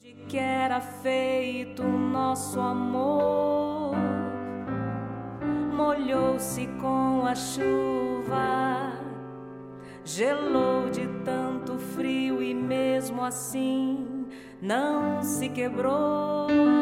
Que era feito nosso amor, molhou-se com a chuva, gelou de tanto frio e mesmo assim não se quebrou.